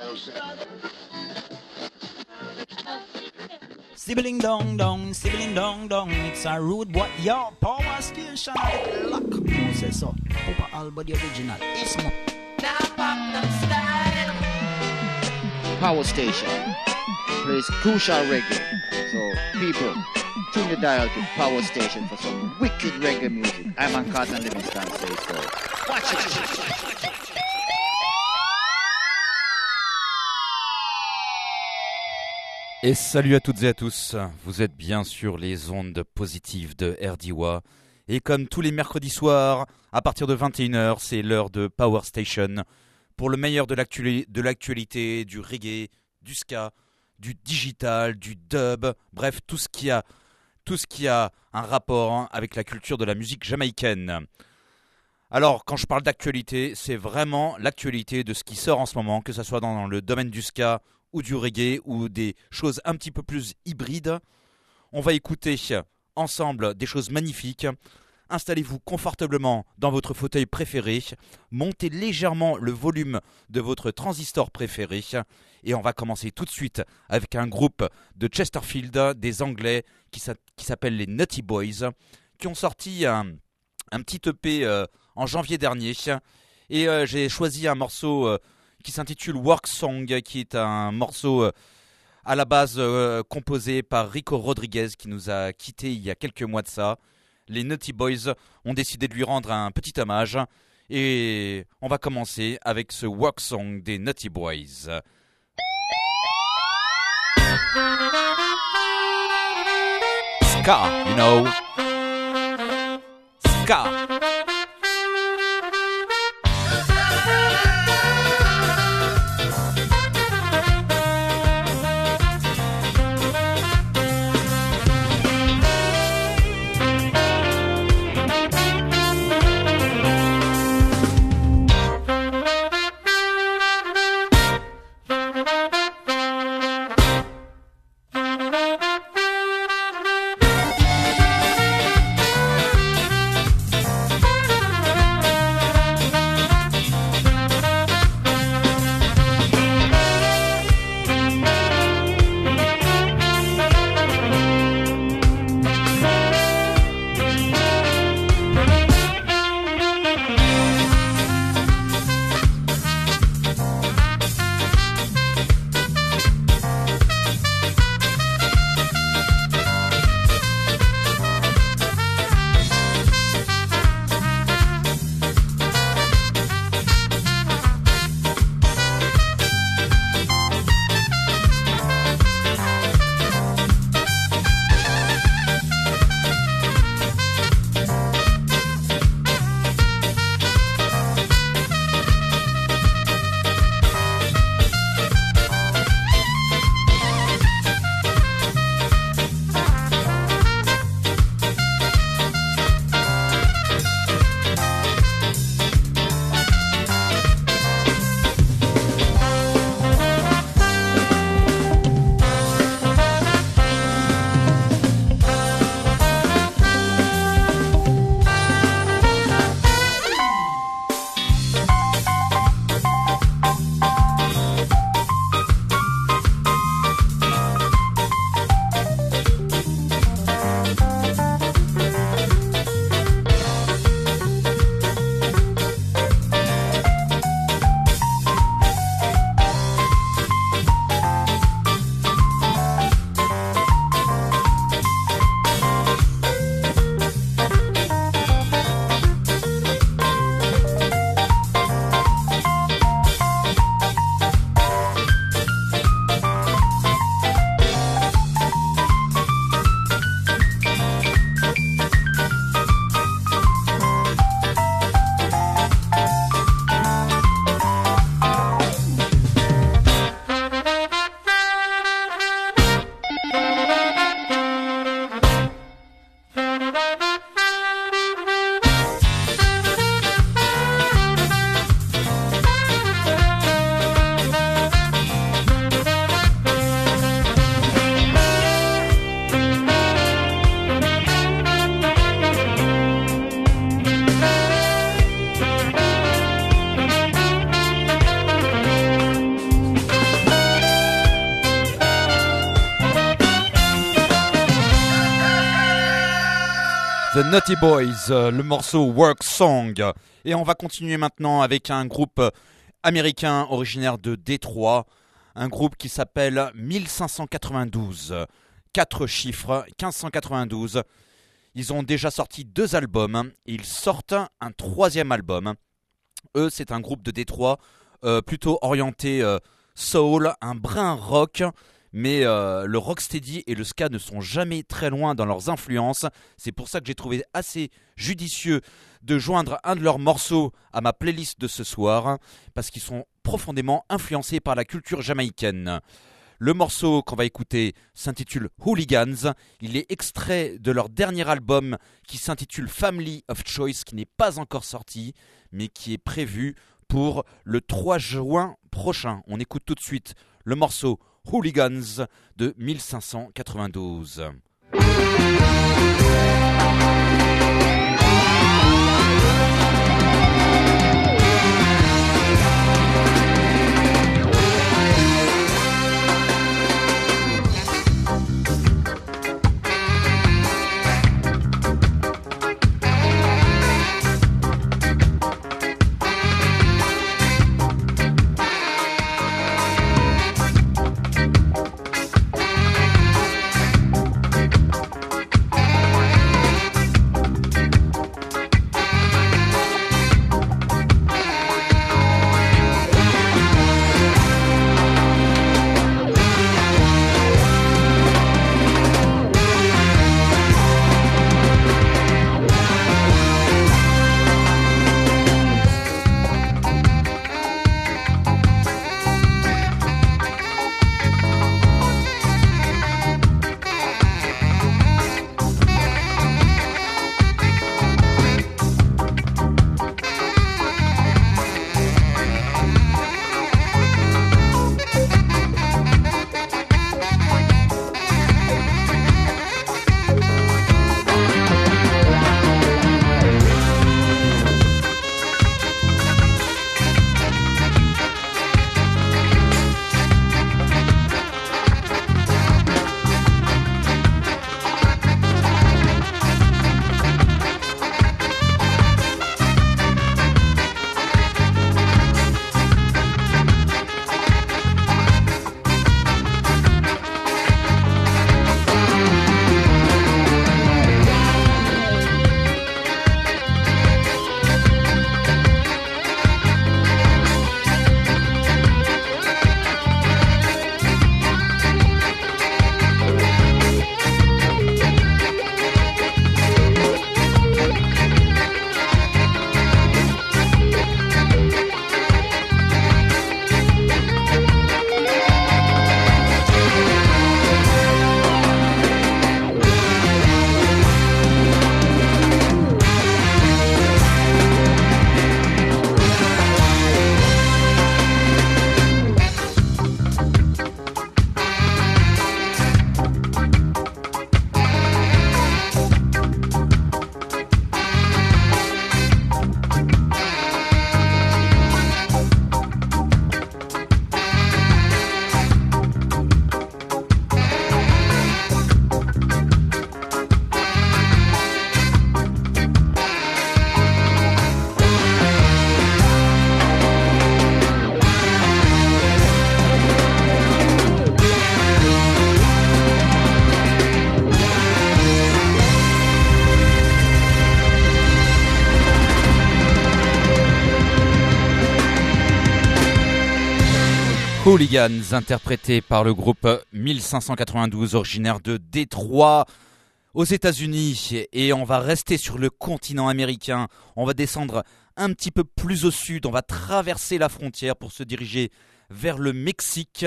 Sibling dong dong, sibling dong dong. It's a rude boy, yo, power station. Lock, who says so? Papa Alba the original. Ismo. Power station plays crucial reggae. So people, tune the dial to Power Station for some wicked reggae music. I'm on Carton Livingston say so. Watch it. Et salut à toutes et à tous, vous êtes bien sur les ondes positives de RDWA. Et comme tous les mercredis soirs, à partir de 21h, c'est l'heure de Power Station. Pour le meilleur de l'actualité, du reggae, du ska, du digital, du dub, bref, tout ce qui a un rapport avec la culture de la musique jamaïcaine. Alors, quand je parle d'actualité, c'est vraiment l'actualité de ce qui sort en ce moment, que ce soit dans le domaine du ska ou du reggae ou des choses un petit peu plus hybrides. On va écouter ensemble des choses magnifiques. Installez-vous confortablement dans votre fauteuil préféré, montez légèrement le volume de votre transistor préféré et on va commencer tout de suite avec un groupe de Chesterfield, des Anglais qui s'appellent les Nutty Boys, qui ont sorti un petit EP en janvier dernier et j'ai choisi un morceau qui s'intitule Work Song, qui est un morceau à la base composé par Rico Rodriguez qui nous a quittés il y a quelques mois de ça. Les Nutty Boys ont décidé de lui rendre un petit hommage et on va commencer avec ce Work Song des Nutty Boys. Ska, you know. Ska. Naughty Boys, le morceau Work Song. Et on va continuer maintenant avec un groupe américain originaire de Détroit, un groupe qui s'appelle 1592. 4 chiffres, 1592. Ils ont déjà sorti 2 albums, ils sortent un 3e album. Eux, c'est un groupe de Détroit plutôt orienté soul, un brin rock. Mais le rocksteady et le ska ne sont jamais très loin dans leurs influences. C'est pour ça que j'ai trouvé assez judicieux de joindre un de leurs morceaux à ma playlist de ce soir, parce qu'ils sont profondément influencés par la culture jamaïcaine. Le morceau qu'on va écouter s'intitule Hooligans. Il est extrait de leur dernier album qui s'intitule Family of Choice, qui n'est pas encore sorti, mais qui est prévu pour le 3 juin prochain. On écoute tout de suite le morceau Hooligans de 1592. Hooligans, interprété par le groupe 1592, originaire de Détroit, aux États-Unis. Et on va rester sur le continent américain. On va descendre un petit peu plus au sud. On va traverser la frontière pour se diriger vers le Mexique.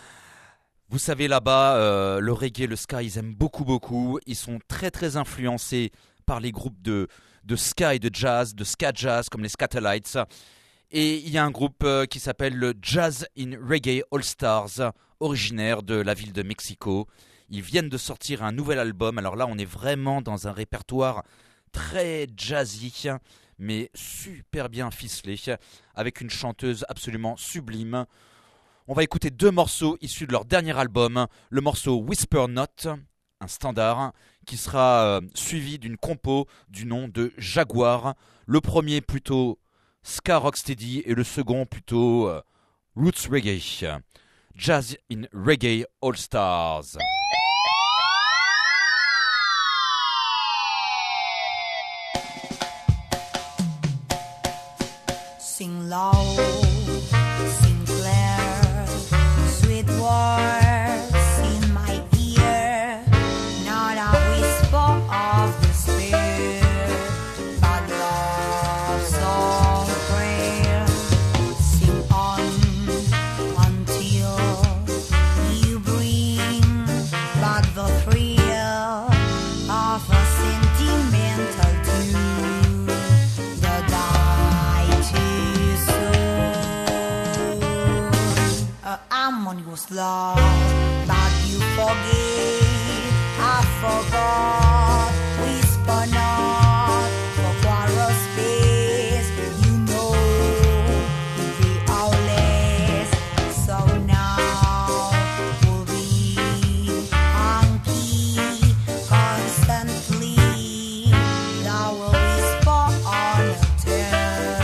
Vous savez, là-bas, le reggae, le ska, ils aiment beaucoup. Ils sont très très influencés par les groupes de ska et de jazz, de ska jazz, comme les Skatalites. Et il y a un groupe qui s'appelle le Jazz in Reggae All Stars, originaire de la ville de Mexico. Ils viennent de sortir un nouvel album. Alors là, on est vraiment dans un répertoire très jazzy, mais super bien ficelé, avec une chanteuse absolument sublime. On va écouter 2 morceaux issus de leur dernier album. Le morceau Whisper Not, un standard qui sera suivi d'une compo du nom de Jaguar. Le premier plutôt ska rocksteady et le second plutôt roots reggae. Jazz in Reggae All Stars. Sing low, sing clear, sweet words in my ear, not a whisper of despair, but love song prayer. Sing on until you bring back the thrill of a sentimental tune, the die too soon. Harmonious love, but you forget, I forgot, whisper not, for quarrel space, you know, we are less, so now we'll be hunky, constantly, thou will whisper on eternity.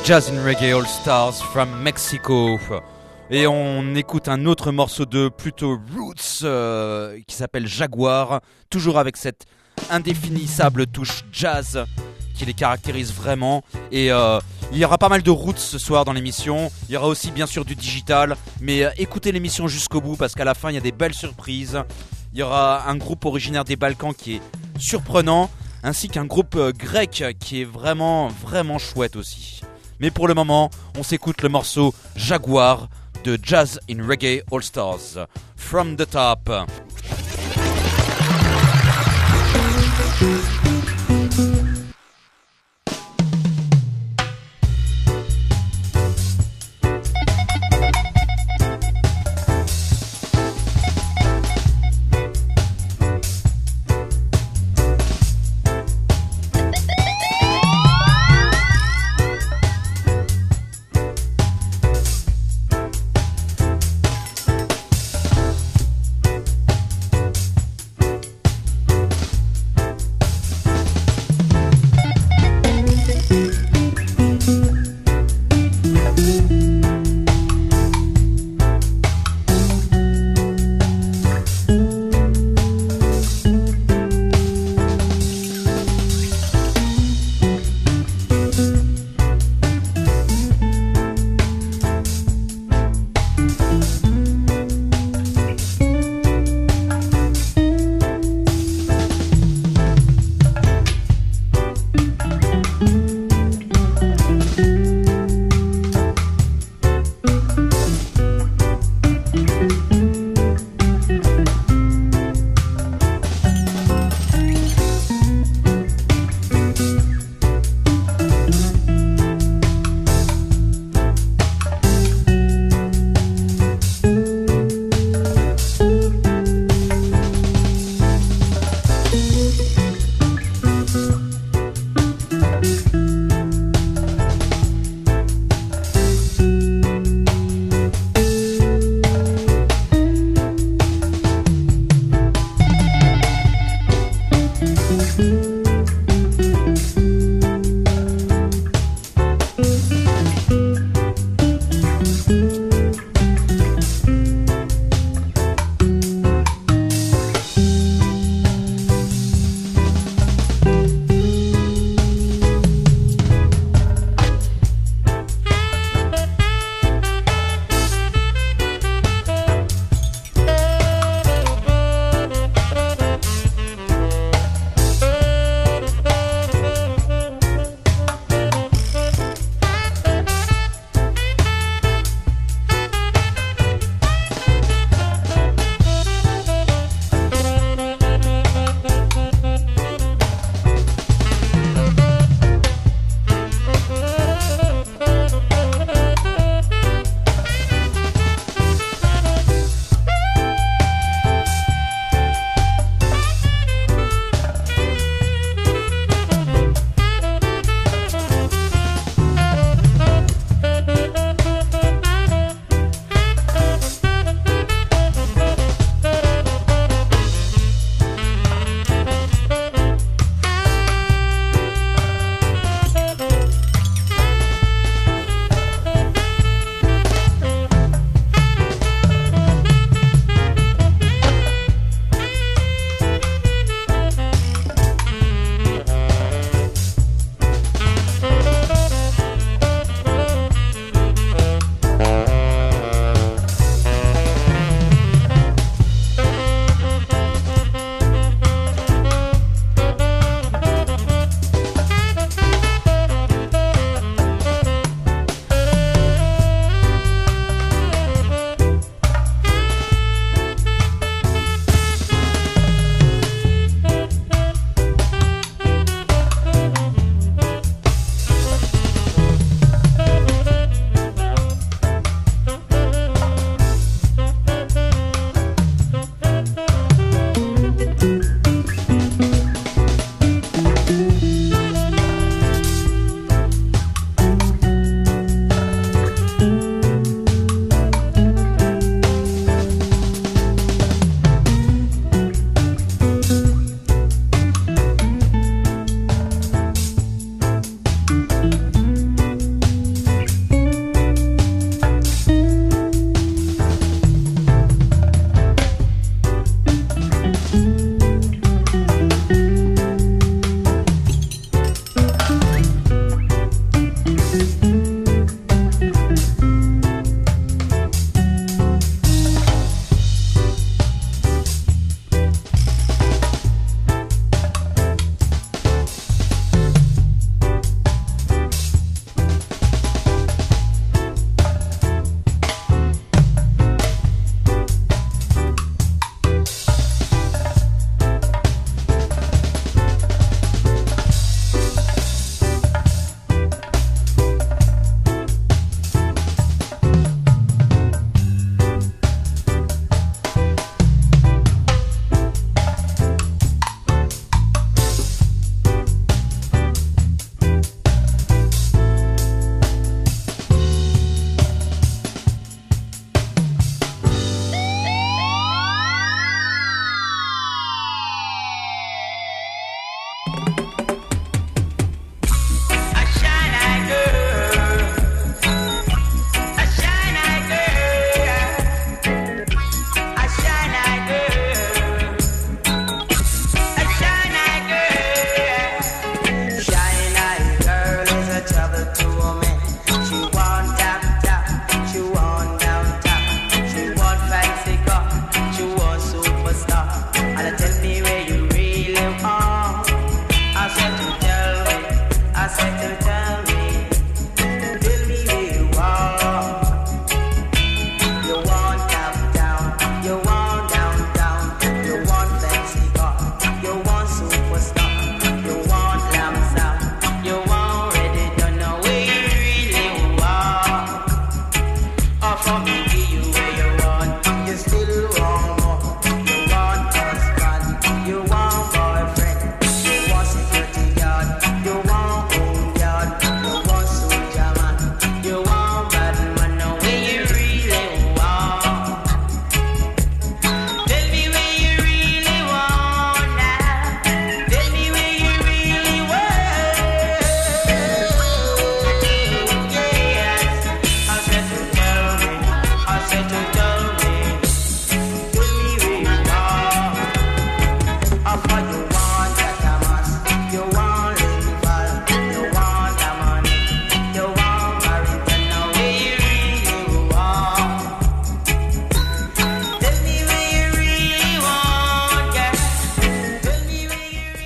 Jazz in Reggae All Stars from Mexico. Et on écoute un autre morceau de plutôt roots qui s'appelle Jaguar, toujours avec cette indéfinissable touche jazz qui les caractérise vraiment. Et il y aura pas mal de roots ce soir dans l'émission. Il y aura aussi bien sûr du digital, mais écoutez l'émission jusqu'au bout parce qu'à la fin il y a des belles surprises. Il y aura un groupe originaire des Balkans qui est surprenant, ainsi qu'un groupe grec qui est vraiment vraiment chouette aussi. Mais pour le moment, on s'écoute le morceau Jaguar de Jazz in Reggae All Stars. From the top.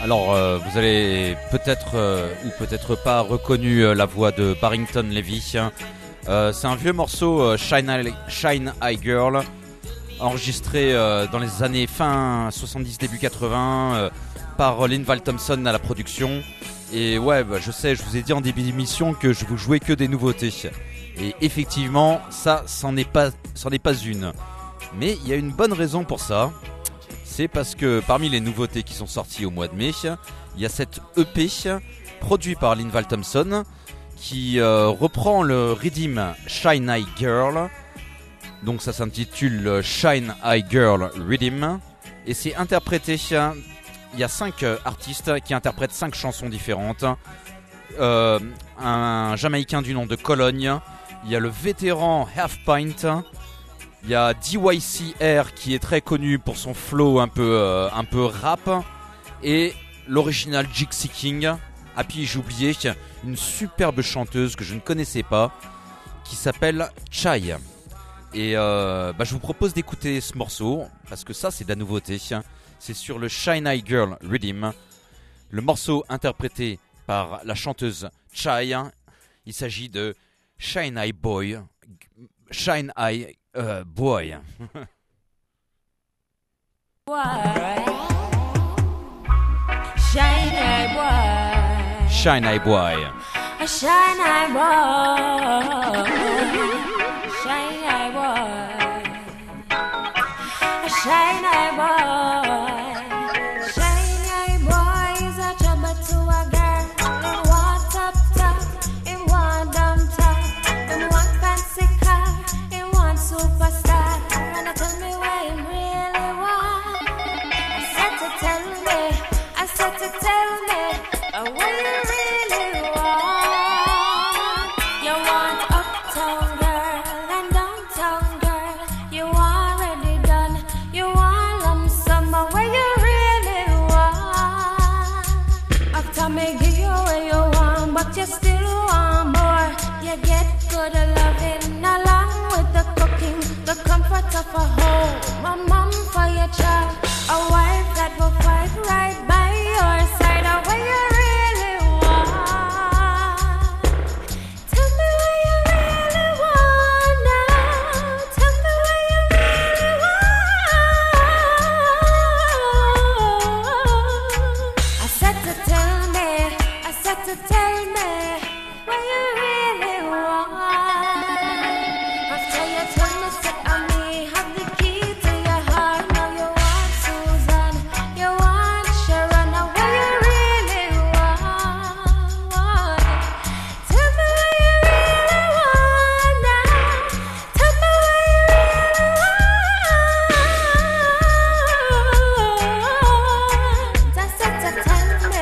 Alors, vous avez peut-être ou peut-être pas reconnu la voix de Barrington Levy. C'est un vieux morceau, Shine Eye Girl, enregistré dans les années fin 70, début 80, par Linval Thompson à la production. Et ouais, je sais, je vous ai dit en début d'émission que je vous jouais que des nouveautés. Et effectivement, ça, c'en est pas une. Mais il y a une bonne raison pour ça. C'est parce que parmi les nouveautés qui sont sorties au mois de mai, il y a cette EP produit par Linval Thompson qui reprend le rhythm Shine Eye Girl. Donc ça s'intitule Shine Eye Girl Rhythm. Et c'est interprété, il y a 5 artistes qui interprètent 5 chansons différentes. Un Jamaïcain du nom de Cologne. Il y a le vétéran Half Pint. Il y a DYCR qui est très connu pour son flow un peu rap. Et l'original Gypsy King. Ah puis j'ai oublié une superbe chanteuse que je ne connaissais pas qui s'appelle Chai. Et je vous propose d'écouter ce morceau parce que ça c'est de la nouveauté. C'est sur le Shine Eye Girl Rhythm. Le morceau interprété par la chanteuse Chai. Il s'agit de Shine Eye Boy. Shine Eye Boy. Shine Eye Boy. Shine Eye Boy. Shine Eye Boy. Shine Eye Boy. Shine Eye Boy. Shine Eye Boy is a trouble to a girl. Him want up top, him want down top, him want fancy car, him want superstar. And tell me what him really want. I said to tell me what you really want. You want uptown girl and downtown girl. You already done. You want lump sum, but what you really want. Uptown may give you what you want, but you still want more. You get good loving along with the cooking, the comfort of a home, a mom for your child, a wife that will fight right by your side. What you really want. Tell me what you really want now. Tell me what you really want. I said to tell me what you really want. After you tell me, say I may have the key to your heart. Now you want Susan, you want Sharon. Now what you really want. Tell me what you really want now. Tell me what you really want. I said to tell me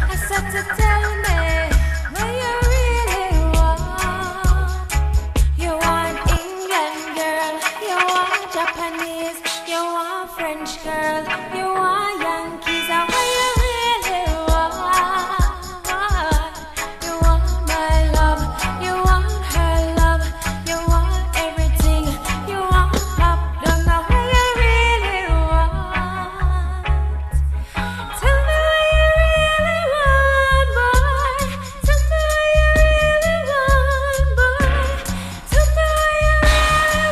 what you really want. You want England girl, you want Japanese, you want French girl, you want Yankees. What you really want. You want my love, you want her love, you want everything, you want pop done. What you really want. Tell me what you really want, boy. Tell me what you really want, boy. Tell me what you really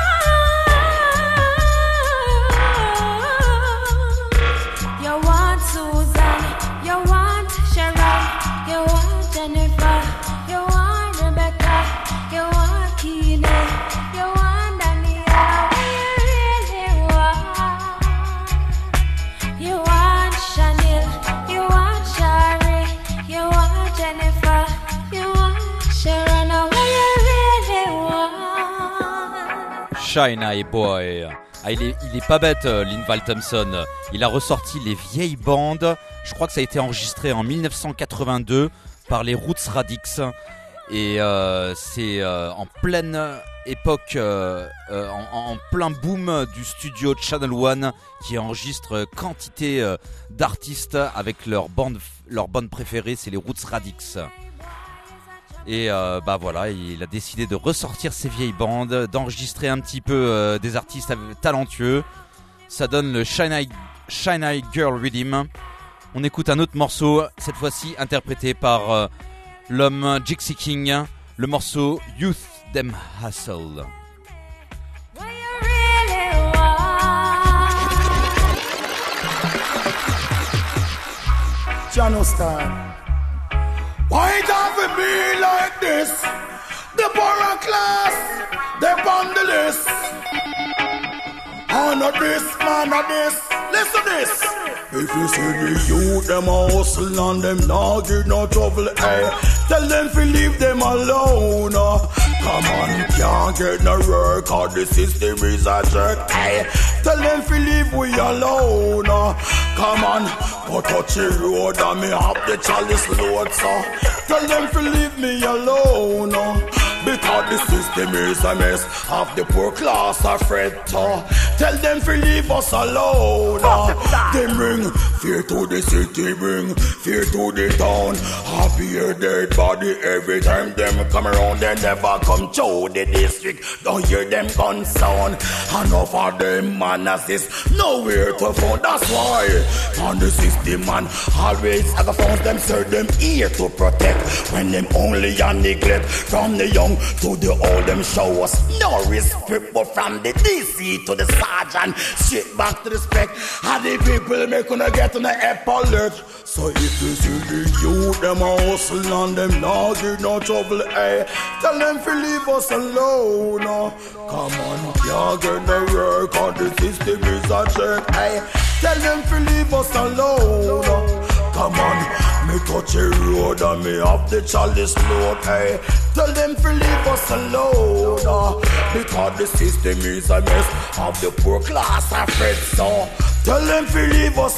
want. You want Susan, you want Sharon, you want Jennifer, you want Rebecca, you want Keely, you want Daniela. What you really want. You want Chanel, you want Shari, you want Jennifer, you want Sharon. What you really want. Shine Eye Boy. Ah, il est pas bête, Linval Thompson. Il a ressorti les vieilles bandes. Je crois que ça a été enregistré en 1982 par les Roots Radics. Et c'est en pleine époque, en plein boom du studio Channel One qui enregistre quantité d'artistes avec leur bande préférée, c'est les Roots Radics. Et voilà, il a décidé de ressortir ses vieilles bandes, d'enregistrer un petit peu des artistes talentueux. Ça donne le Shine Eye Girl Rhythm. On écoute un autre morceau, cette fois-ci interprété par l'homme Gypsy King, le morceau Youth Them Hustle. What you really want? Jano Star. Why it have to be like this? The poorer class, they're on the list. Oh, not this, man, not this. Listen this. If you see the youth, them a hustle and them not give no trouble, eh? Tell them to leave them alone. Come on, can't get no work, cause the system is a jerk, eh? Tell them to leave we alone. Come on, go touch the road and me have the chalice load, so tell them to leave me alone. Because the system is a mess, half the poor class are fret. Tell them to leave us alone. They bring fear to the city, bring fear to the town. Happy a dead body every time them come around. They never come to the district, don't hear them gun sound. Enough of them manners is nowhere to find. That's why on the system man always have found them, serve them here to protect. When them only a neglect from the young to the old, them show us no respect. But from the DC to the sergeant, straight back to the spec, and the people make gonna get on the alert. So if you see the youth, them a hustle and them not give no trouble, eh? Tell them to leave us alone. Come on, can't get no work, cause the system is a jerk, eh? Tell them to leave us alone. Come on, me touch the road and me have the chalice load, eh? Tell them to leave us alone. Because the system is a mess, of the poor class are fed, so tell them to leave us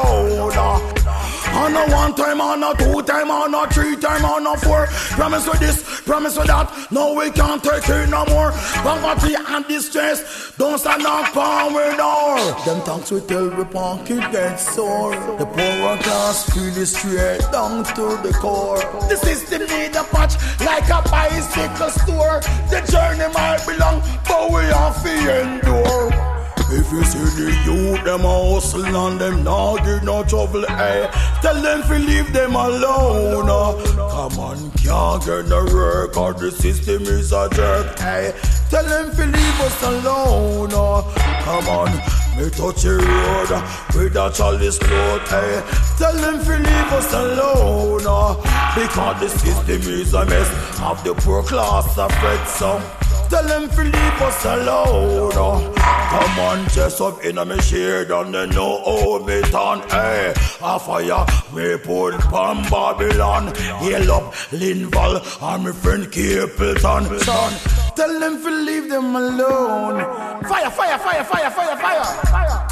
alone. On a one time, on a two time, on a three time, on a four. Promise with this, promise with that. No, we can't take it no more. Poverty and distress, don't stand up on we door. Them tanks we tell we pocket get sore. The poorer class feel it straight down to the core. The system need a patch like a bicycle store. The journey might be long, but we have to endure. If you see the youth, them a hustle and them not give no trouble, eh? Tell them to leave them alone. Come on, can't get no work, cause the system is a jerk, eh? Tell them to leave us alone. Come on, me touch the road with a chalice load, eh? Tell them to leave us alone. Because the system is a mess, of the poor class are fed, so tell them to leave us alone. Come on, chest up in a me shade and they know how me turn, eh? A fire we put from Babylon. Hail up Linval and my friend Capleton. Son, tell them to leave them alone. Fire, fire, fire, fire, fire, fire, fire.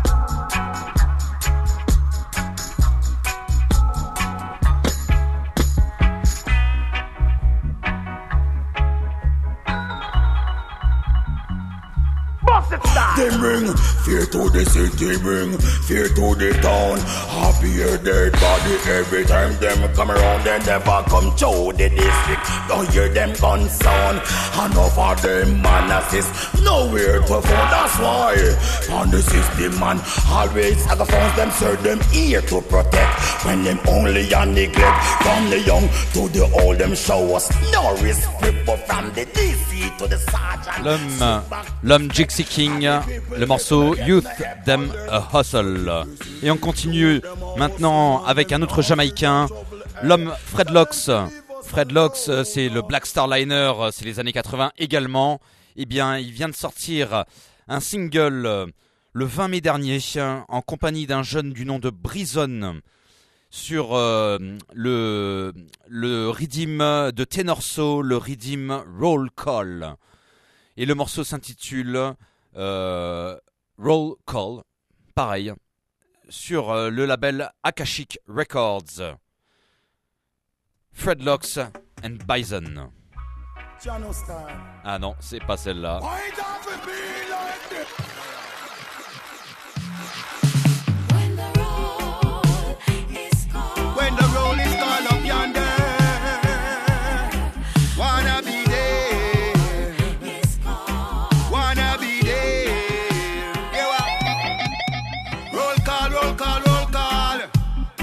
They bring fear to the city, bring fear to the town. Happy a dead body every time them come around. They never come to the district, don't hear them gun sound. Enough of them manners is nowhere to find. That's why on the system man always have found them, serve them here to protect. When them only a neglect from the young to the old, them show us no respect. But from the DC to the sergeant, l'homme Gypsy King, le morceau Youth Them Hustle. Et on continue maintenant avec un autre Jamaïcain, l'homme Fred Lox. Fred Lox, c'est le Black Star Liner, c'est les années 80 également. Eh bien, il vient de sortir un single le 20 mai dernier en compagnie d'un jeune du nom de Brison sur le rhythm de Tenor Soul, le rhythm Roll Call. Et le morceau s'intitule Roll Call, pareil, sur le label Akashic Records. Fred Lox and Bison. Ah non, c'est pas celle-là. When the roll is called up yonder, wanna be there, wanna be there. Yeah, roll call, roll call, roll call.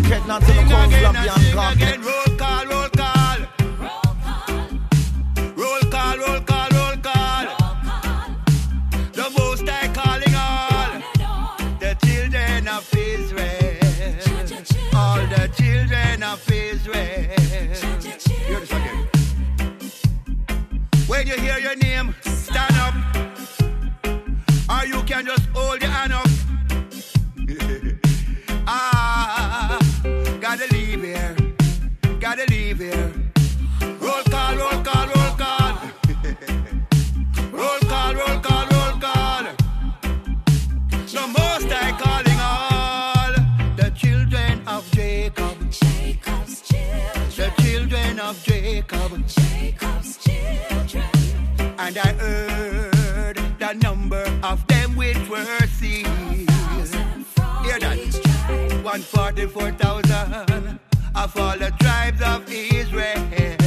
Get not to the cold club, young club. Again, roll call, roll call. Roll call, roll call, roll call. The Most High calling all the children of Israel. All the children of Israel. Hear this again. When you hear your name, stand up. Or you can just hold your hand up. Gotta leave here. Gotta leave here. Roll call, roll call, roll call. Roll call, roll call, roll call. The Most High calling all the children of Jacob. Jacob's children. The children of Jacob. Jacob's children. And I heard the number of them which were seized. Hear that? 144,000 of all the tribes of Israel.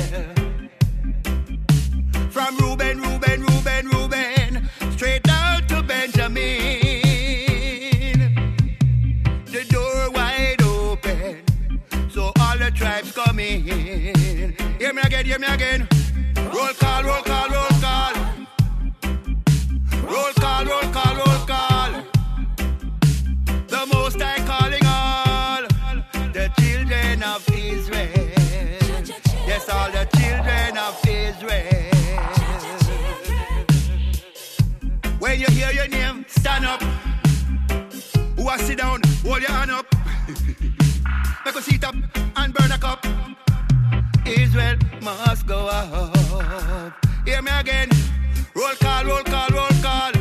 From Reuben, Reuben, Reuben, Reuben, straight down to Benjamin. The door wide open, so all the tribes come in. Hear me again, hear me again. Roll call, roll call, roll call. Roll call, roll call, roll call. The Most High calling all the children of Israel. Yes, all the children of Israel. When you hear your name, stand up. Who are sit down, hold your hand up. Make a seat up and burn a cup. Israel must go up. Hear me again. Roll call, roll call, roll call.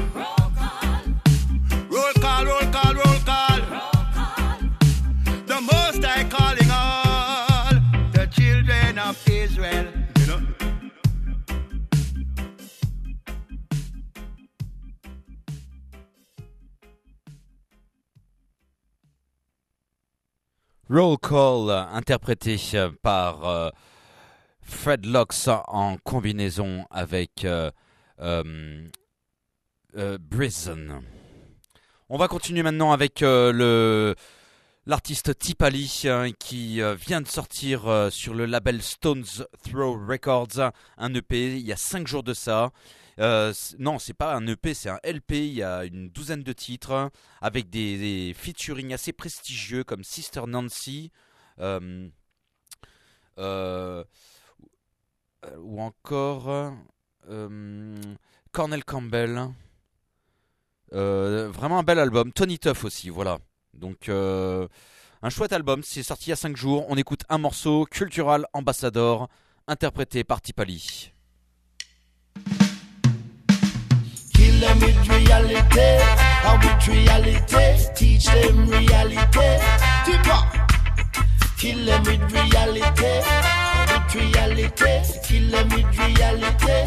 Roll call, roll call, roll call. The Most High calling all the children of Israel. You know? Roll Call, interprété par Fred Locks en combinaison avec Brizon. On va continuer maintenant avec l'artiste Tipali qui vient de sortir sur le label Stones Throw Records un EP il y a 5 jours de ça. Non, c'est pas un EP, c'est un LP. Il y a une douzaine de titres avec des featuring assez prestigieux comme Sister Nancy ou encore Cornel Campbell. Vraiment un bel album. Tony Tuff aussi, voilà. Donc un chouette album, c'est sorti il y a 5 jours. On écoute un morceau, Cultural Ambassador, interprété par Tipali. Kill them with reality, and with reality, teach them reality. Tipper. Kill them with reality, with reality, kill them with reality.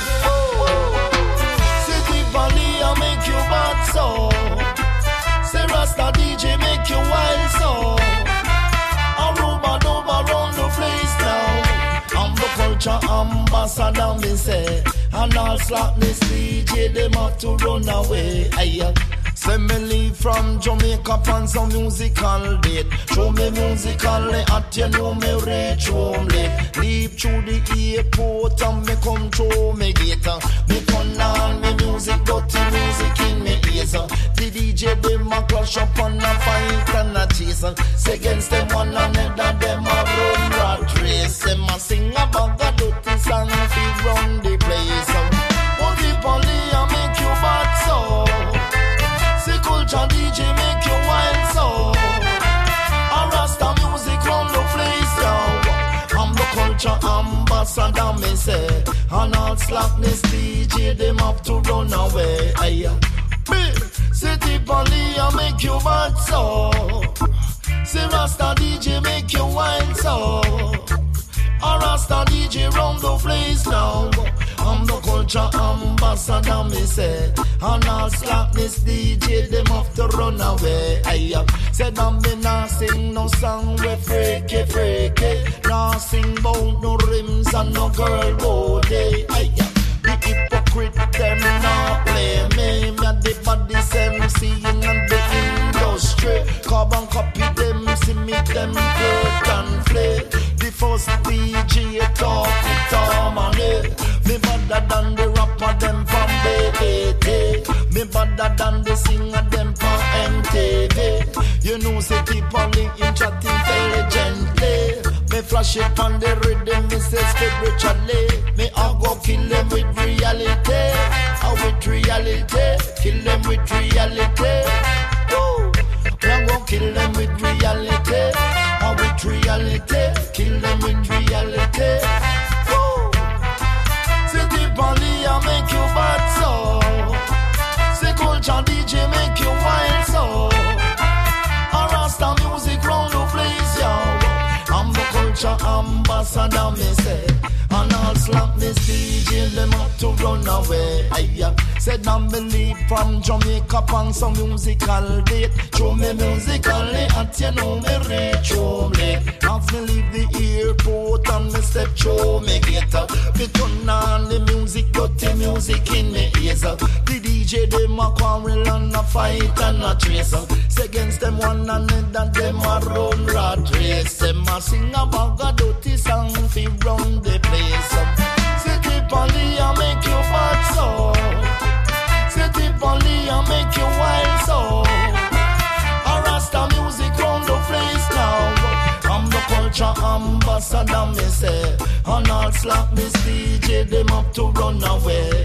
City Valley, I make you bad so. Say Rasta DJ make you wild so. Aruba Doba round the place now. I'm the culture ambassador, me say. And all slackness DJ, them have to run away. Aye. Say me leave from Jamaica on some musical date. Show me musically at you know me reach home late. Leave through the airport and me come through me gate. Me turn on me music, dirty music in me ears. The DJ them a clash up and a fight and a chase. Say against them one another, them a run rat race. Them a sing a bag of dirty song fi run the place. Oh the police a make you bad so. Culture DJ make you wild so. A Rasta music round the place now. I'm the culture ambassador, me say. And all slackness DJ, them have to run away. Aye. City Police make you bad so. Say Rasta DJ make you wild so. A Rasta DJ round the place now. I'm the culture ambassador, me say. And all slackness DJ, them have to run away. Aye. Said I'm me nah sing no song with freaky, freaky. Nah sing bout no rims and no girl body. Aye. The hypocrite them nah play me. Me a the body MC and the industry. Carbon copy them, see me them hurt and flay. The first DJ talk with harmony. Me better than the rapper them from BAT. Me better than the singer them from MTV. You know say people in chat intelligently. Me flash it on the rhythm, me say spiritually. Me I go kill them with reality. With reality, kill them with reality. Woo! Me go kill them with reality. With reality, kill them with reality. Woo! Say deep only I make you bad so. Say culture DJ make you wild so. A Rasta music round the place yo. I'm the culture ambassador me say. And all slackness DJ them up to run away. Said I'm believe from Jamaica on some musical date. Show me musically and you know me reach home late. Have me leave the airport and me step show me get up. Me turn on the music, got the music in me ears up. The DJ them a quarrel and a fight and a trace up. Say against them one another them a run rat race. Them a sing a bag of dirty song fi run the place. City Polly I make you bad so. City Polly I make you wild so. A Rasta music round the place now. I'm the culture ambassador me say. And all slackness DJ them up to run away.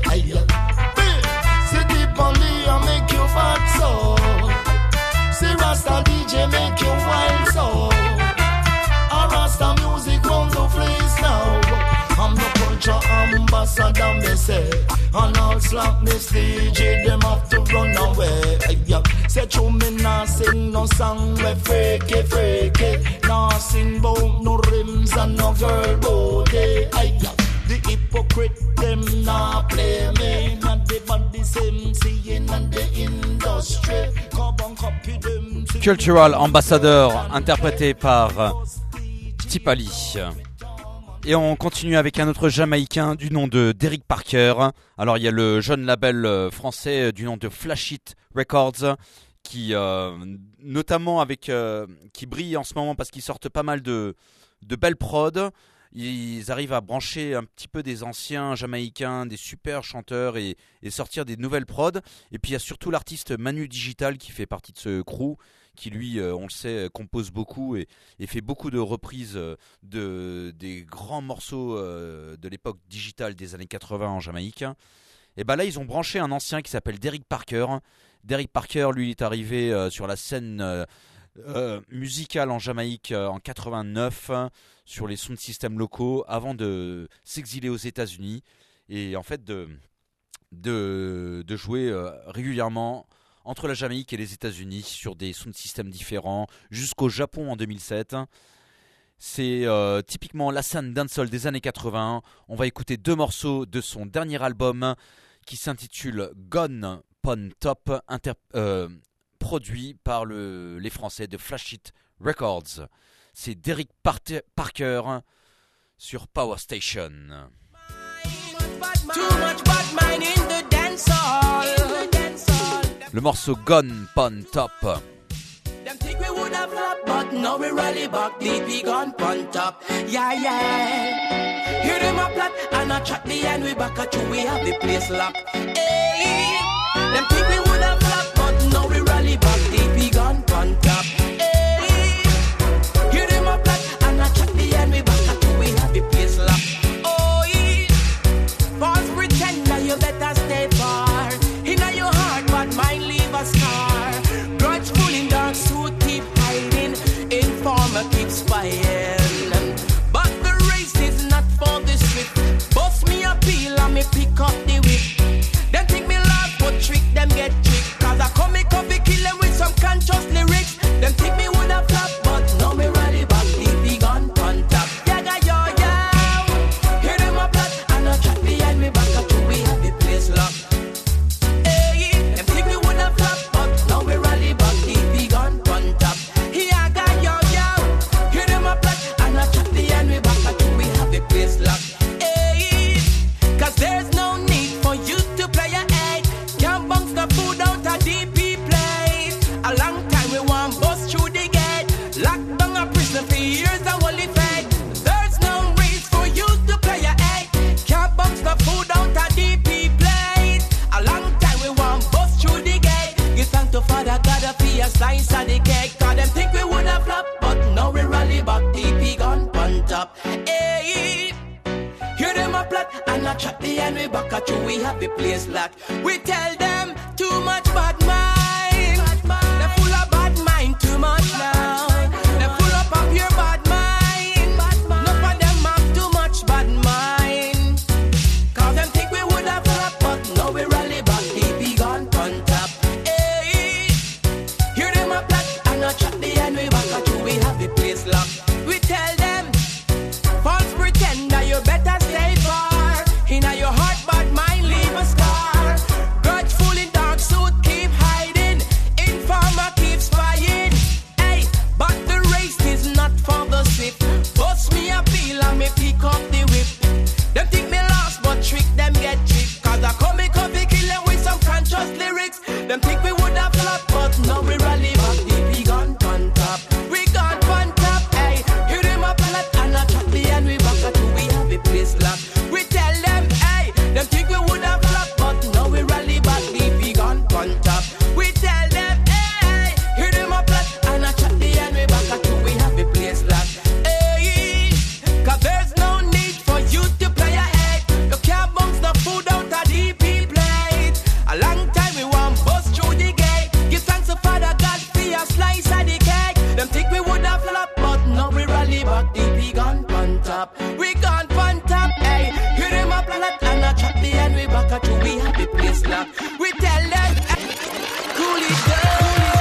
City Polly I make you bad so. See Rasta DJ make you wild so. A Rasta music round the place now. I'm the culture ambassador, me say. And all slackness DJ, them have to run away. Say to me, nah sing no song, we freaky, freaky. Nah sing bout no rims and no girl booty. The hypocrite, them nah play me. Not the body same, seeing and the industry. Carbon copy them. Cultural Ambassador, interprété par Tipali. Et on continue avec un autre Jamaïcain du nom de Derrick Parker. Alors il y a le jeune label français du nom de Flash It Records qui notamment avec qui brille en ce moment parce qu'ils sortent pas mal de belles prods. Ils arrivent à brancher un petit peu des anciens Jamaïcains, des super chanteurs et sortir des nouvelles prods. Et puis il y a surtout l'artiste Manu Digital qui fait partie de ce crew, qui lui, on le sait, compose beaucoup et fait beaucoup de reprises des grands morceaux de l'époque digitale des années 80 en Jamaïque. Et ben là, ils ont branché un ancien qui s'appelle Derrick Parker. Derrick Parker, lui, est arrivé sur la scène musicale en Jamaïque en 89 sur les sound systems locaux avant de s'exiler aux États-Unis et en fait de jouer régulièrement entre la Jamaïque et les États-Unis sur des sound systems différents jusqu'au Japon en 2007. C'est typiquement la scène dancehall des années 80. On va écouter 2 morceaux de son dernier album qui s'intitule Gone Pon Top, produit par les Français de Flash It Records. C'est Derrick Parker sur Power Station. Le morceau Gone Pon Top. Them think we would have flopped, but now we rally back deep, we gone pon top. Yeah, yeah. Hear them a plot, and a chat the end, we back at you, we have the place locked. Hey. Them think we would have flopped, but now we rally back deep, we gone pon top. Hey. Hear them a plot, and a chat the end, we back at you, we have the place locked. Oh, yeah. False pretender, you better stay far. Inna your heart, but mind leave a scar. Grudgeful in dark suit, keep hiding. Informer keeps spying. But the race is not for the swift. Bust me a peel and me pick up the whip. Them think me laugh, but trick them get tricked. see, here's the holy faith. There's no reason for you to play your egg. Can't box the food out a DP plate. A long time we want bust through the gate. Give thanks to Father God for your slice of the cake. Cause them think we would have flopped, but now we rally back. DP gun on top. Hey, hear them a plot and a chat the end we back at you. We have the place locked. We tell them too much bad mind. They're full of bad mind, too much now. They're full up of your bad mind. Enough of them have too much bad mind. Cause them think we would have flopped, but now we rally back. DP gun on top. Hey, hear them a plot and a chat the end we back at you. We have the place locked. We tell them false pretender, you better stay far. In your heart, bad mind, leave a scar. Grudgeful in dark suit, keep hiding. Informer keep spying. Hey, but the race is not for the swift. Bust me a peel and me pick up the whip. Them think me lost, but trick them get tricked. Cause I come me coffee kill them with some conscious lyrics. Them think we would have flopped, but now we rally back. DP gun on top. We gun on top, hey. Hear them up a lot and a chat the end we back at you. We have the place locked. We tell them, hey, them think we would have flopped, but now we rally back. DP gun on top. We tell them, hey, hear them up a lot and a chat the end we back at you. We have the place locked. Hey, cause there's no need for you to play your head. You can't bounce the food out a DP plate. A long time we want bust through the gate. Give thanks to Father God for your slice of the cake. Them think we would have flopped, but now we rally back. DP gun on top. We gone on top, hey. Hear them up a lot and a chat the end we back at you. We have the place locked. We tell them, hey, cool it down.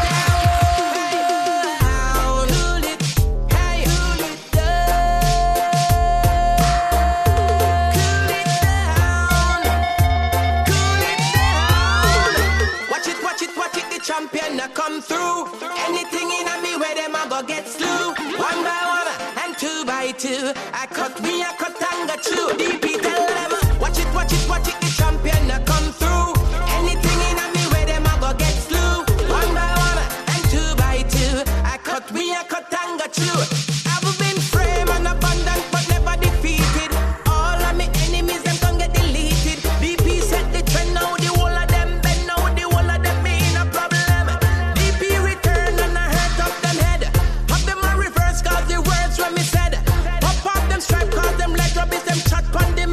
Cool it, hey, cool it down. Cool it down. Cool it down. Watch it, watch it, watch it. The champion a come through. Anything in a me where them a go get slew. 1 by 1 and 2 by 2. I cut me, I cut and got you. DP tell them, watch it, watch it, watch it. The champion a come through. Anything in a me where them a go get slew. 1 by 1 and 2 by 2. I cut me, I cut and got you. I've been framed and abandoned but never defeated. All of me enemies them can get deleted. DP set the trend now, the whole of them bend now, the whole of them ain't a problem. DP return and I hurt up them head. Have them a reverse cause the words when me said. Pop off them stripe cause them leg rubbish them chat pon the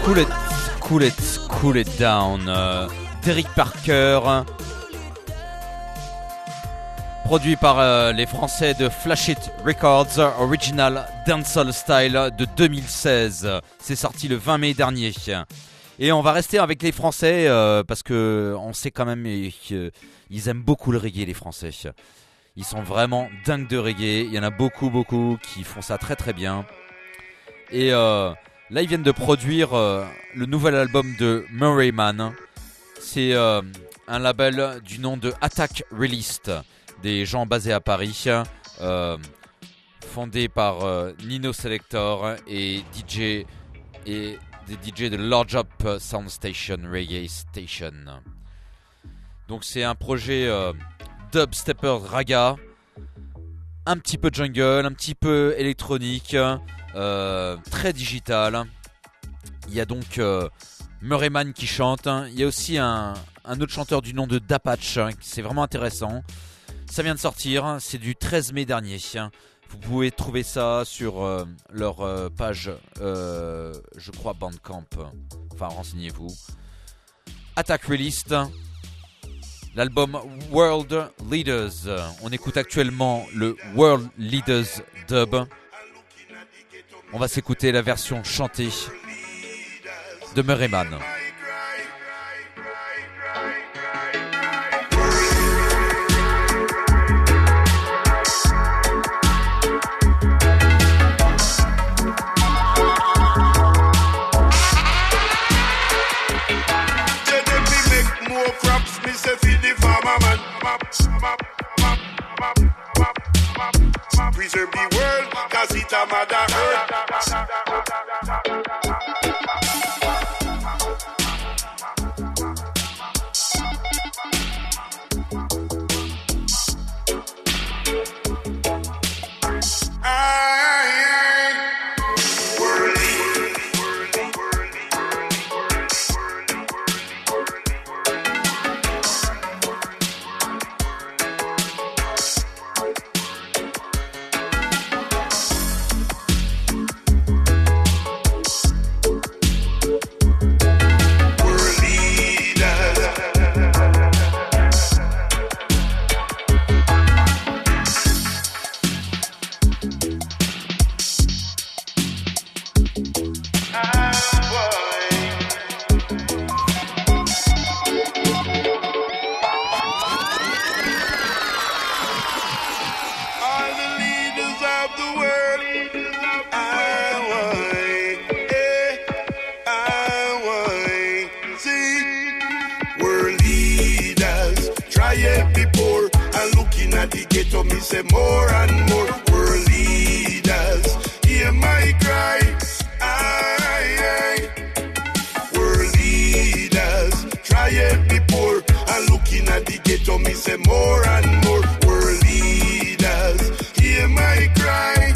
Cool it down. Derek Parker, produit par les Français de Flash It Records, Original Dancehall Style de 2016. C'est sorti le 20 mai dernier. Et on va rester avec les Français parce que on sait quand même qu'ils aiment beaucoup le reggae, les Français. Ils sont vraiment dingues de reggae. Il y en a beaucoup qui font ça très très bien. Et là, ils viennent de produire le nouvel album de Murray Man. C'est un label du nom de Attack Released, des gens basés à Paris, fondé par Nino Selector et des DJ de Large Up Sound Station, Reggae Station. Donc c'est un projet dubstepper raga, un petit peu jungle, un petit peu électronique, très digital. Il y a donc Murray Man qui chante. Il y a aussi un autre chanteur du nom de Dapatch, c'est vraiment intéressant. Ça vient de sortir, c'est du 13 mai dernier. Vous pouvez trouver ça sur leur page, je crois Bandcamp. Enfin, renseignez-vous. Attack Released, l'album World Leaders. On écoute actuellement le World Leaders dub. On va s'écouter la version chantée de Murray Man. Preserve the world, cause it's a mother earth. Say more and more world leaders, hear my cry. World leaders, try it before. And looking at the ghetto, me say more and more world leaders, hear my cry.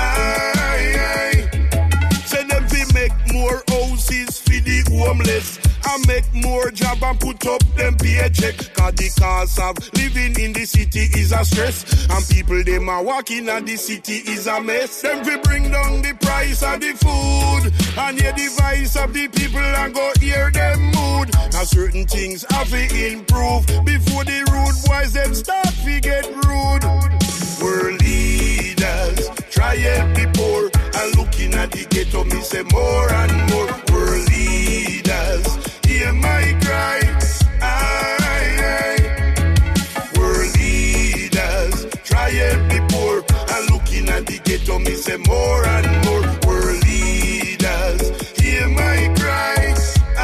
Say them we make more houses for the homeless. I make more job and put up them paycheck. Cause the cost of living in the city is a stress. And people them are walking at the city is a mess. Them we bring down the price of the food. And hear the voice of the people and go hear them mood. Now certain things have to improve before the rude boys them start to get rude. World leaders, try it be poor. And looking at the ghetto me say more and more. World leaders, hear my cry. World leaders, try it before. And looking at the ghetto, me say more and more. World leaders, hear my cry.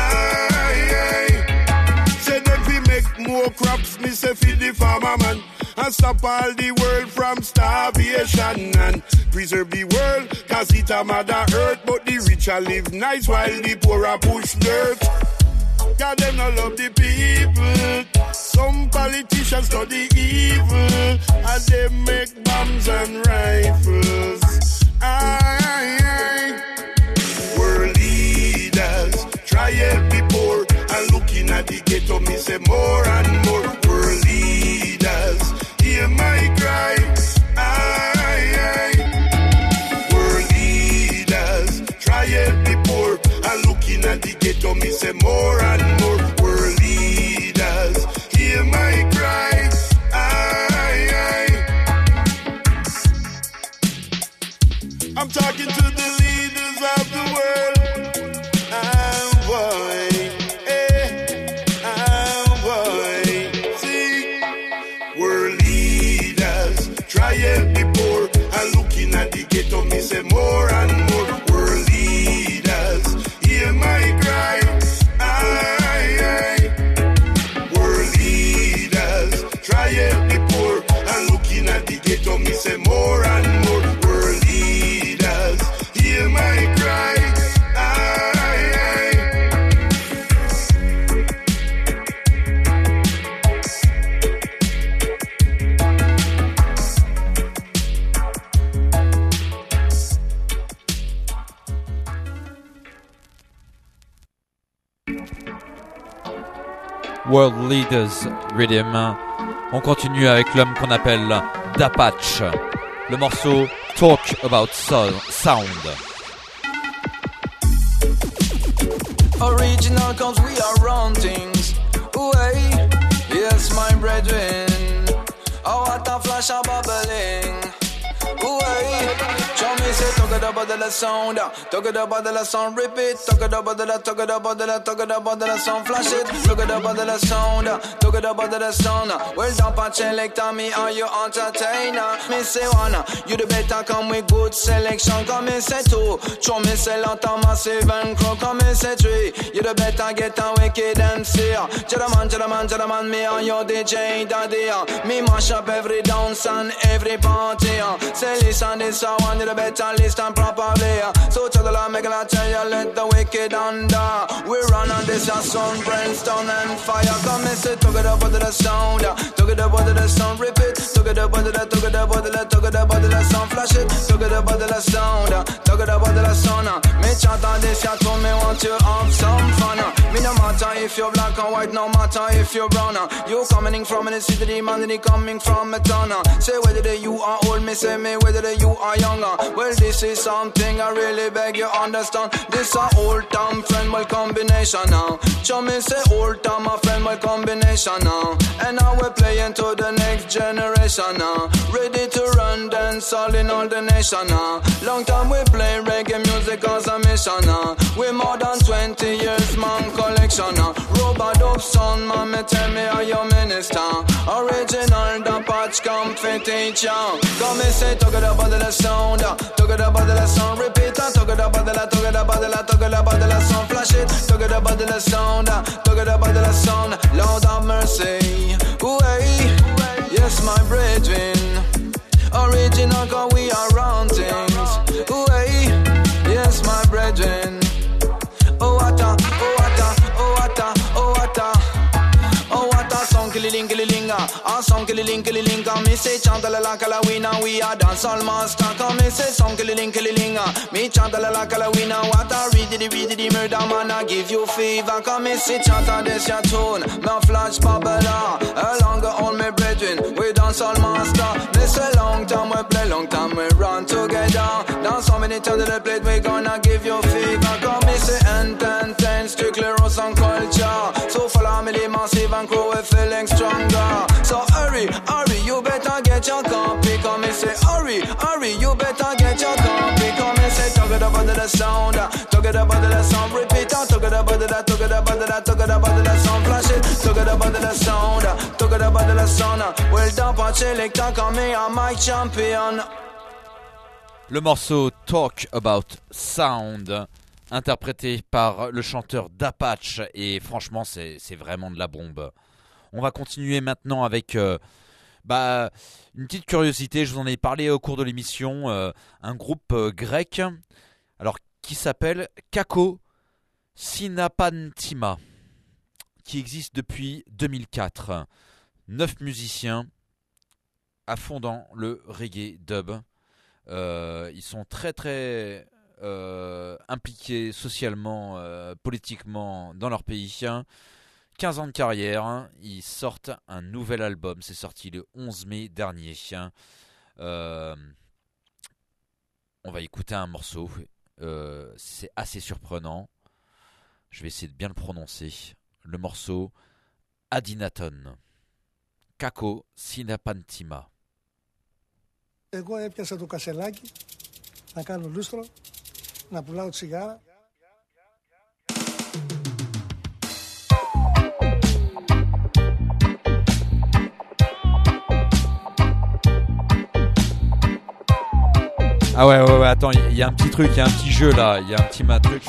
Say that we make more crops, me say feed the farmer man. And stop all the world from starvation. And preserve the world, cause it's a mother earth. But the rich a live nice while the poor a push dirt. God, them not love the people. Some politicians study evil, and they make bombs and rifles. World leaders, try it before. And looking at the ghetto, me say more and more. World leaders, hear my cry. World leaders, try it before. And looking looking at the ghetto, me say more and more world leaders, hear my cry. I'm talking to the leaders of the world. See, world leaders, try help the poor. And looking at the ghetto, me say more and more world leaders, hear my cry. World leaders, try help the poor. And looking at the ghetto, me say more and more world leaders, hear my cry. World Leaders Rhythm. On continue avec l'homme qu'on appelle Dapatch. Le morceau Talk About Sound. Original cause we are round things. Way, yes my brethren. Oh what a flash of bubbling. Way, show me say talk it about the sound. Talk it about the sound, repeat. Talk it about the sound, flash it. Talk it about the sound. Talk it about the sound. Well done, patch like me, are you entertainer? Me say one, you the better come with good selection. Come me say two, show me say lot of massive and crow. Come me say three, you the better get a wicked and see. Jadaman, me and your DJ daddy. Me mash up every dance and every party. Say listen this one, you the better listen properly. So tell the Lord, make I tell you, let the wicked under. We run on this sun, brimstone and fire. Come and say, talk it up with the sound. Talk it up with the sound, repeat. Talk it up with the sound, flash it. Talk it up with the sound. Talk it up with the sound. Me chat on this, you told me want you have some fun. Me no matter if you're black or white, no matter if you're brown. You coming from the city, man, and coming from a town. Say whether you are old, me say me whether you are younger. Well, this is something I really beg you understand. This a old time friend my combination now. Show me say old time a friend my combination now. And now we're playing to the next generation now. Ready to run dance all in all the nation now. Long time we play reggae music as a mission now. We more than 20 years man collection now. Robot son man, me tell me how your minister. Original the patch come fit each young. Come and say talk it about the sound. Talk it about the sound, repeat. Talk it about the sound, flash it. Talk it about the sound. Talk it about the sound. Lord have mercy. Way, yes my brethren. Original cause we are round things. Way, yes my brethren. Oh what a, oh what a, oh what a, oh what a. Oh what a song killing a song killing me say chant la la kalawina we are dance all master come me say song killing me chant la la kalawina what a read the murder man I give you fever come me say chant this your tune me flash babala along all my brethren we dance all master this a long time we play long time we run together dance so many times that they played we gonna give you fever come me say and strictly rose and culture so follow me the massive and crew we feeling stronger so hurry, you better get your copy. Come and say, hurry, you better get your copy. Come and say, talk it about the sound, talk it about the sound, repeat, talk it about the sound, flash it, talk it about the sound, talk it about the sound. Well done, Pachelik, come me, I'm my champion. Le morceau Talk About Sound, interprété par le chanteur Dapatch, et franchement, c'est vraiment de la bombe. On va continuer maintenant avec une petite curiosité, je vous en ai parlé au cours de l'émission, un groupe grec alors, qui s'appelle Kako Synapantima, qui existe depuis 2004. 9 musiciens à fond dans le reggae dub. Ils sont très très impliqués socialement, politiquement dans leur pays. 15 ans de carrière, ils sortent un nouvel album, c'est sorti le 11 mai dernier. On va écouter un morceau, c'est assez surprenant. Je vais essayer de bien le prononcer. Le morceau Adinaton. Kako Sinapantima. Εγώ έπιασα το κασελάκι να κάνω λούστρο, να πουλάω τσιγάρα. Ah ouais, attends, il y a un petit truc, il y a un petit jeu là, il y a un petit truc.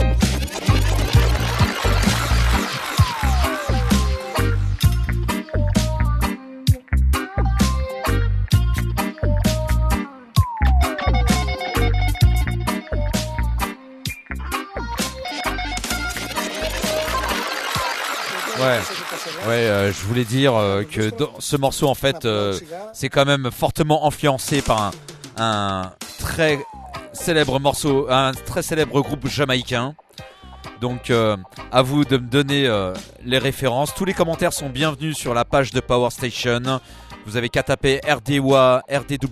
Ouais, je voulais dire que dans ce morceau en fait, c'est quand même fortement influencé par un très célèbre morceau, un très célèbre groupe jamaïcain. Donc à vous de me donner les références. Tous les commentaires sont bienvenus sur la page de Power Station. Vous avez qu'à taper rdwa.fr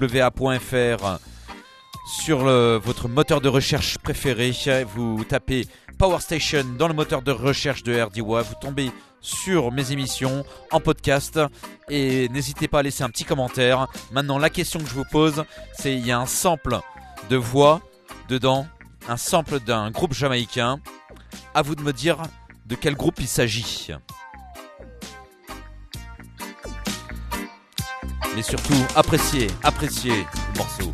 sur votre moteur de recherche préféré. Vous tapez Power Station dans le moteur de recherche de RDWA. Vous tombez sur mes émissions en podcast et n'hésitez pas à laisser un petit commentaire. Maintenant, la question que je vous pose, c'est il y a un sample de voix dedans, un sample d'un groupe jamaïcain. À vous de me dire de quel groupe il s'agit. Mais surtout, appréciez le morceau.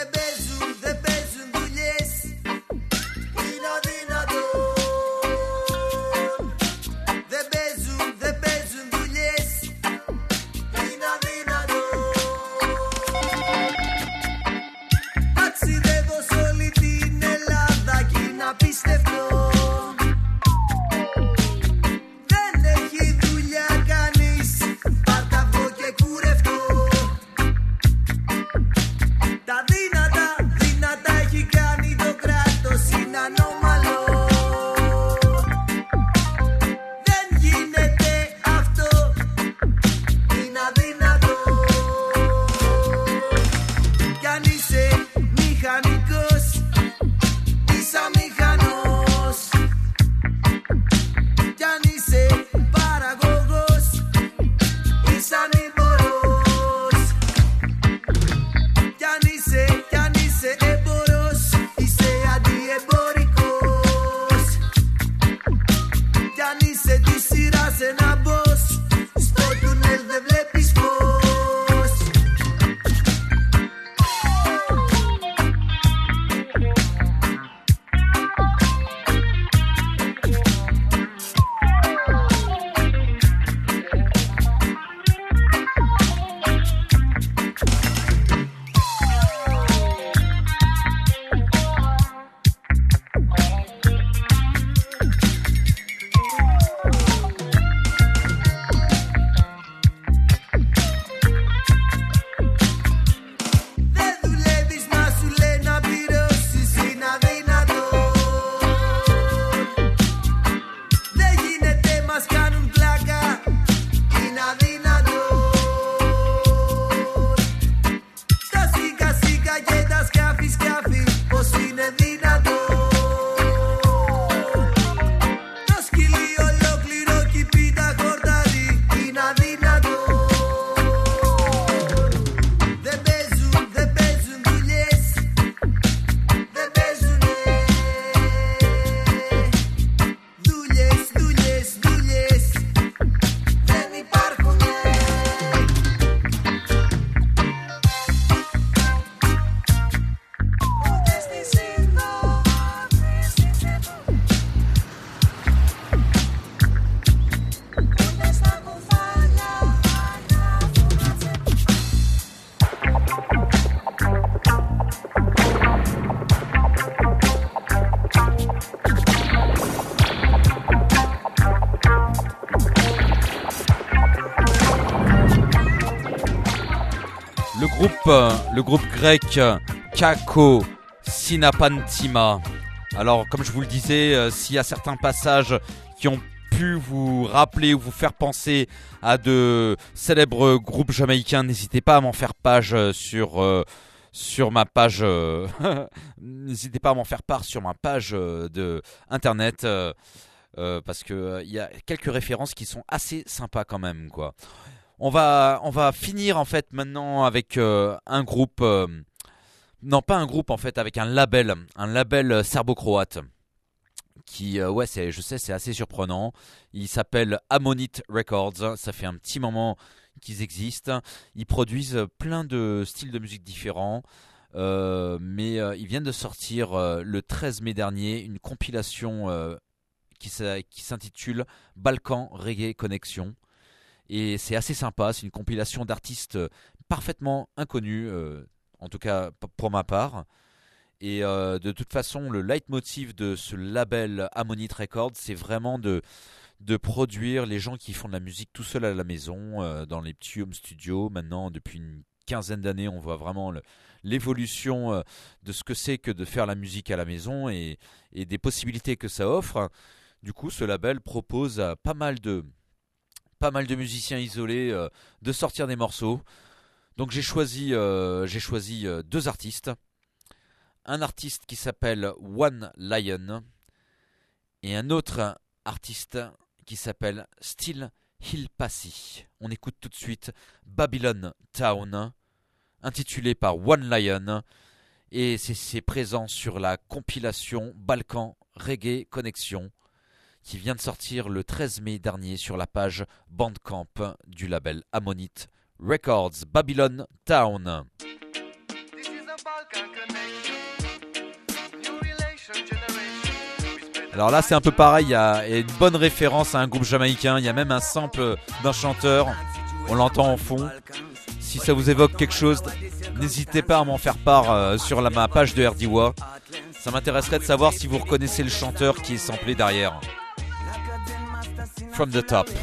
Le groupe grec Kako Sinapantima. Alors, comme je vous le disais, s'il y a certains passages qui ont pu vous rappeler ou vous faire penser à de célèbres groupes jamaïcains, n'hésitez pas à m'en faire page sur ma page. N'hésitez pas à m'en faire part sur ma page de internet. parce que il y a quelques références qui sont assez sympas quand même, quoi. On va finir en fait maintenant avec un groupe, non pas un groupe en fait, avec un label serbo-croate qui, je sais, c'est assez surprenant. Il s'appelle Ammonite Records. Ça fait un petit moment qu'ils existent. Ils produisent plein de styles de musique différents. Mais ils viennent de sortir le 13 mai dernier une compilation qui s'intitule Balkan Reggae Connection. Et c'est assez sympa. C'est une compilation d'artistes parfaitement inconnus, en tout cas pour ma part. Et de toute façon, le leitmotiv de ce label Ammonite Records, c'est vraiment de produire les gens qui font de la musique tout seuls à la maison, dans les petits home studios. Maintenant, depuis une quinzaine d'années, on voit vraiment l'évolution de ce que c'est que de faire la musique à la maison et des possibilités que ça offre. Du coup, ce label propose à pas mal de musiciens isolés de sortir des morceaux. Donc j'ai choisi 2 artistes. Un artiste qui s'appelle One Lion et un autre artiste qui s'appelle Still Hill Passy. On écoute tout de suite Babylon Town, intitulé par One Lion, et c'est présent sur la compilation Balkan Reggae Connection qui vient de sortir le 13 mai dernier sur la page Bandcamp du label Ammonite Records. Babylon Town. Alors là c'est un peu pareil, il y a une bonne référence à un groupe jamaïcain, il y a même un sample d'un chanteur, on l'entend en fond. Si ça vous évoque quelque chose, n'hésitez pas à m'en faire part sur ma page de RDWA. Ça m'intéresserait de savoir si vous reconnaissez le chanteur qui est samplé derrière. From the Top.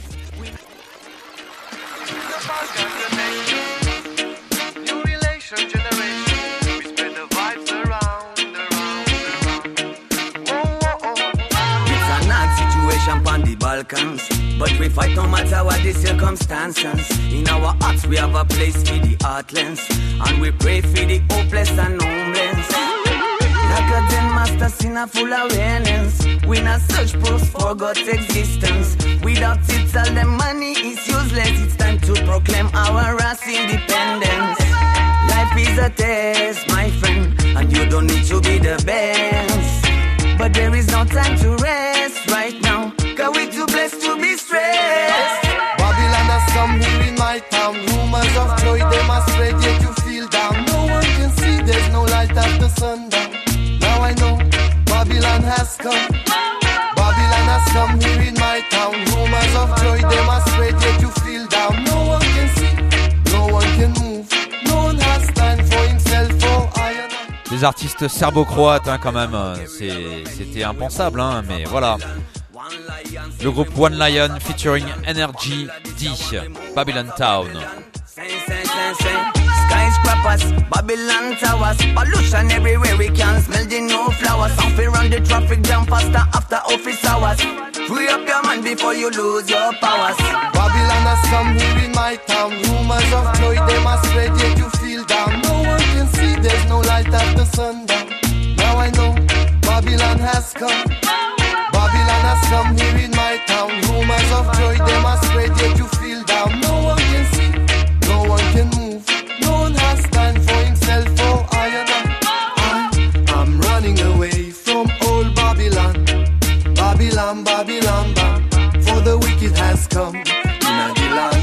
On the Balkans, but we fight no matter what the circumstances. In our hearts we have a place for the heartless, and we pray for the hopeless and homeless. Like a den master sinner full awareness, we not search proofs for God's existence. Without it all the money is useless. It's time to proclaim our race independence. Life is a test, my friend, and you don't need to be the best. But there is no time to rest right now, cause we too blessed to be stressed. Babylon has come here in my town. Rumors of joy, they must spread, yet you feel down. No one can see, there's no light after sundown. Now I know, Babylon has come. Babylon has come here in my town. Rumors of joy, they must spread, yet you feel down. No one can see, no one can move. No one has time for himself, for I am. Des artistes serbo-croates quand même, c'était impensable mais voilà. Le groupe One Lion featuring Energy D, Babylon Town. Skyscrapers, Babylon towers, pollution everywhere we can smell the new flowers. Some run the traffic jam faster after office hours. Free up your mind before you lose your powers. Babylon has come here in my town. Rumors of joy, they must spread, yet you feel down. No one can see, there's no light after sundown. Now I know, Babylon has come. Babylon has come here in my town. Rumors of joy, they must spread, yet you feel down. No one can see, no one can move. No one has time for himself, for I and I'm running away from old Babylon. Babylon, Babylon, for the wicked has come in the land.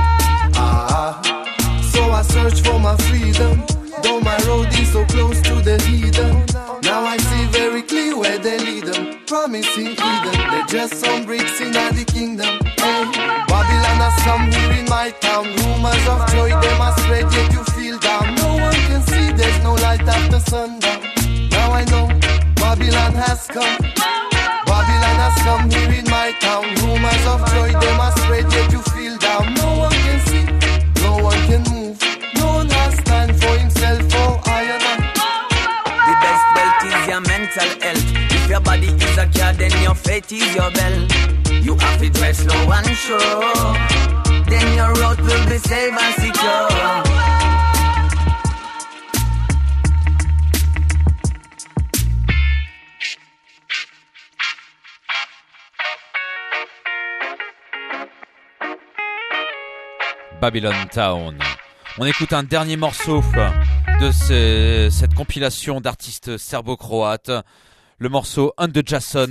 So I search for my freedom, though my road is so close to the heathen. Now I see very clear where they lead them, promising Eden. They're just some bricks in the kingdom. Hey, Babylon has come here in my town. Rumors of joy, they must spread, yet you feel down. No one can see, there's no light after sundown. Now I know, Babylon has come. Babylon has come here in my town. Rumors of joy, they must spread, yet you feel down. No one can see, no one can move. No one has time for himself, for I and I. The best wealth is your mental health. If your body is a car, then your faith is your bell. You have to drive slow and sure, then your road will be safe and secure. Babylon Town. On écoute un dernier morceau de cette compilation d'artistes serbo-croates, le morceau Under Jason,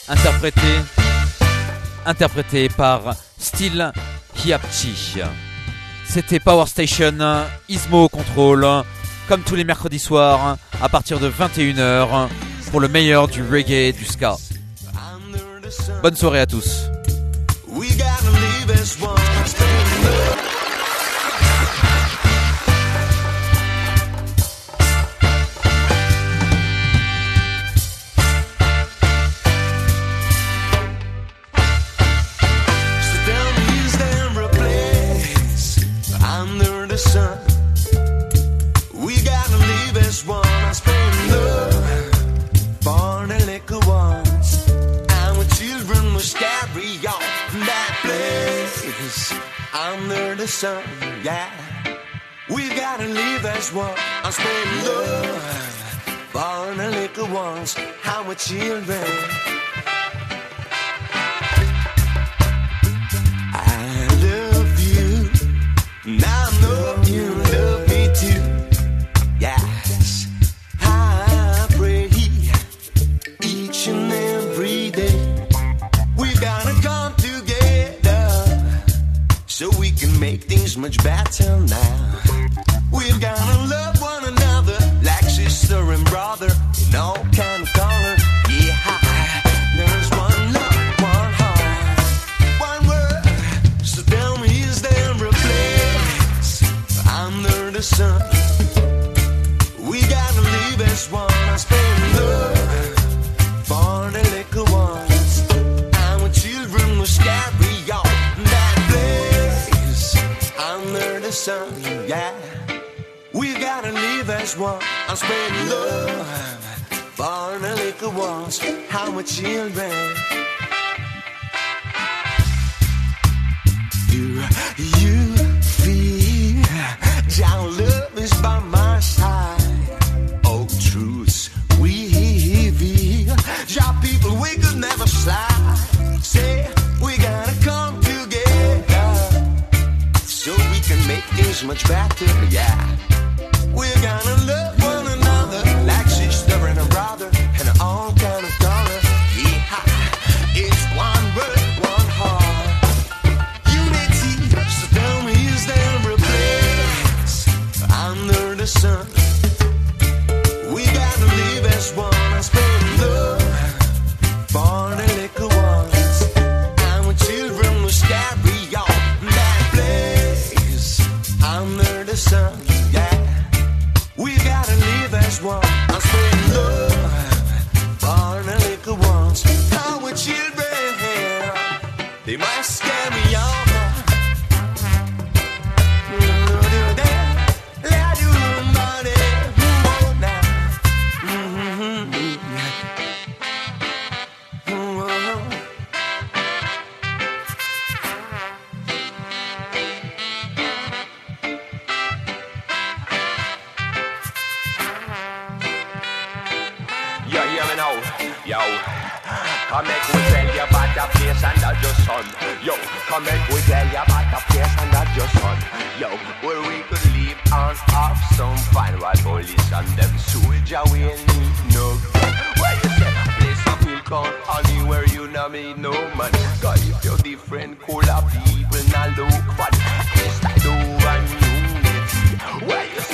interprété par Stil Hiapchi. C'était Power Station, Ismo au contrôle, comme tous les mercredis soirs, à partir de 21h, pour le meilleur du reggae et du ska. Bonne soirée à tous. Sun. We gotta leave as one. I spend love for the little ones. Our children must carry on that place under the sun. Yeah, we gotta live as one. I spend love for the little ones. Our children. I love you. Now I know you love me too. Yes, I pray each and every day. We gotta come together so we can make things much better now. We've gotta love one another like sister and brother in all kind of color. Yeah, there's one love, one heart, one word. So tell me, is there a place under the sun? We gotta live as one. I spend love for the little ones. Our children must carry on that place under the sun. Yeah, we gotta live as one. I spend love for the little ones. Our children. You feel your love is by my side. Oh, truths we feel. Your people we could never slide. Say we gotta come together so we can make things much better. Yeah, we're gonna love one another like sister and a brother and all kind of color. Yeah, it's one word, one heart. Unity. So tell me, is there a place under the sun? We gotta live as one. I spend love for the little ones. Our children must carry on that place under the sun. Yeah, we gotta live as one. I spend love for the little ones. Our children, they must carry on. Yo, come make we tell you about the place under your sun. Yo, come make we tell you about the place under your sun. Yo, where we could live and have some fun while police and them soldier we ain't need no gun. Where you say, place of milk and honey where you not meet no man. Cause if you're different, cooler people not look fun. It's like over unity. Where you